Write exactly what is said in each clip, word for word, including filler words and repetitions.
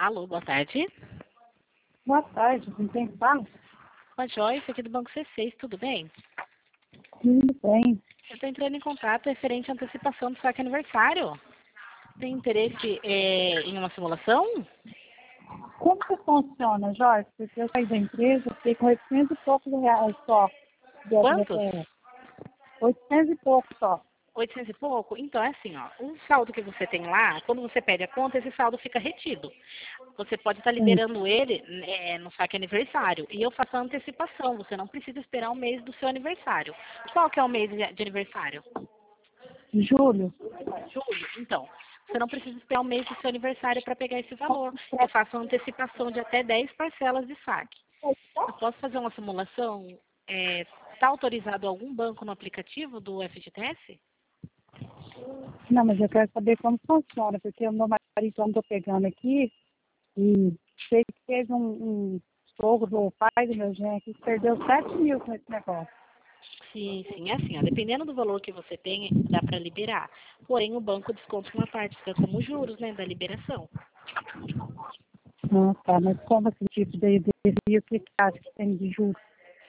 Alô, boa tarde. Boa tarde, com quem fala? Com a Joyce, aqui do Banco C seis, tudo bem? Tudo bem. Eu estou entrando em contato referente à antecipação do saque aniversário. Tem interesse é, em uma simulação? Como que funciona, Jorge? Porque eu saí da empresa, fiquei com oitocentos e poucos reais só. de F G T Quantos? S. oitocentos e poucos só. oitocentos e pouco? Então é assim, ó. O saldo que você tem lá, quando você pede a conta, esse saldo fica retido. Você pode estar Sim. liberando ele é, no saque aniversário. E eu faço a antecipação. Você não precisa esperar o mês do seu aniversário. Qual que é o mês de de aniversário? Julho. Julho. Então, você não precisa esperar o mês do seu aniversário para pegar esse valor. Eu faço uma antecipação de até dez parcelas de saque. Eu posso fazer uma simulação? Está autorizado algum banco no aplicativo do F G T S? Não, mas eu quero saber como funciona, porque o meu marido andou pegando aqui e sei que teve um, um sogro do pai do meu genro que perdeu sete mil com esse negócio. Sim, sim, é assim, ó, dependendo do valor que você tem, dá para liberar. Porém, o banco desconta uma parte, fica como juros, né, da liberação. Ah, tá, mas como esse tipo de de- o que que acha que tem de juros?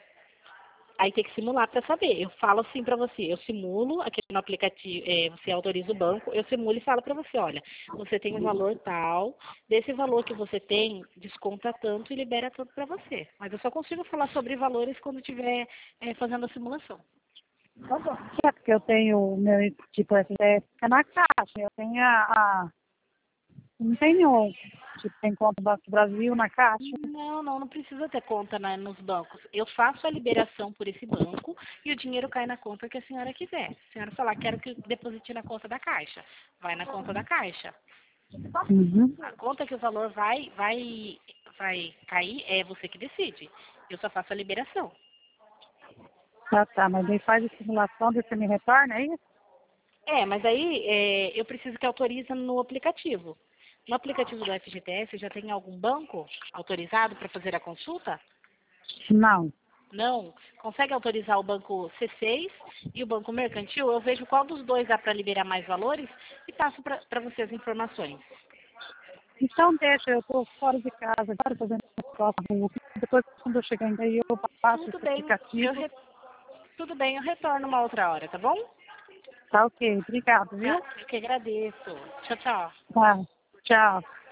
Aí tem que simular para saber. Eu falo assim para você, eu simulo aqui no aplicativo, é, você autoriza o banco, eu simulo e falo para você, olha, você tem um valor tal, desse valor que você tem, desconta tanto e libera tanto para você. Mas eu só consigo falar sobre valores quando estiver é, fazendo a simulação. Tá bom. É porque eu tenho o meu tipo F G T S fica na caixa, eu tenho a, a não tenho, tipo, tem conta do Banco do Brasil na caixa. Não, não, não precisa ter conta na- nos bancos. Eu faço a liberação por esse banco e o dinheiro cai na conta que a senhora quiser. Se a senhora falar, quero que deposite na conta da Caixa, vai na conta da Caixa. Uhum. A conta que o valor vai, vai, vai cair é você que decide. Eu só faço a liberação. Tá, tá, mas aí faz a simulação, daí você me retorna, é isso? É, mas aí é, eu preciso que autorize no aplicativo. No aplicativo do F G T S já tem algum banco autorizado para fazer a consulta? Não. Não. Consegue autorizar o banco C seis e o banco mercantil? Eu vejo qual dos dois dá para liberar mais valores e passo para você as informações. Então deixa, eu tô fora de casa, agora fazendo as costas na rua. Depois, quando eu chegar aí, eu passo Tudo esse bem, eu aplicativo. re... tudo bem, eu retorno uma outra hora, tá bom? Tá ok, obrigado, Tá, viu? eu que agradeço. Tchau, tchau. Tá, tchau.